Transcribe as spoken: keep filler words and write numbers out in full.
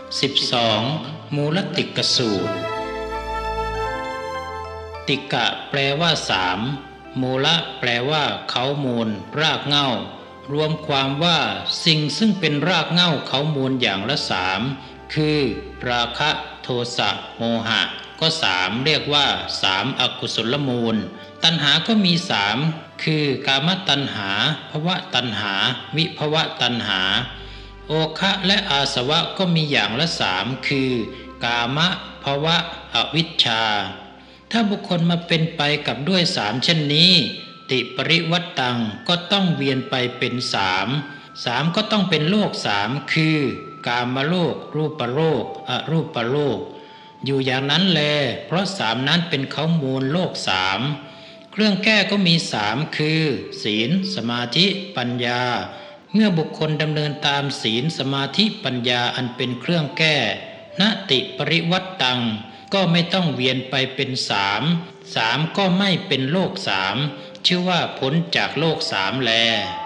สิบสองมูลติกสูตรติกะแปลว่าสามมูละแปลว่าเขามูลรากเหง้ารวมความว่าสิ่งซึ่งเป็นรากเหง้าเขามูลอย่างละสามคือราคะโทสะโมหะก็สามเรียกว่าสามอกุศลมูลตัณหาก็มีสามคือกามตัณหาภวตัณหาวิภวตัณหาโอคะและอาสวะก็มีอย่างละสามคือกามะภวะอวิชชาถ้าบุคคลมาเป็นไปกับด้วยสามเช่นนี้ติปริวัตตังก็ต้องเวียนไปเป็นสามสามก็ต้องเป็นโลกสามคือกามโลกรูปโลกอรูปโลกอยู่อย่างนั้นแลเพราะสามนั้นเป็นเขามูลโลกสามเครื่องแก้ก็มีสามคือศีลสมาธิปัญญาเมื่อบุคคลดำเนินตามศีลสมาธิปัญญาอันเป็นเครื่องแก้นติปริวัตตังก็ไม่ต้องเวียนไปเป็นสามสามก็ไม่เป็นโลกสามชื่อว่าพ้นจากโลกสามแล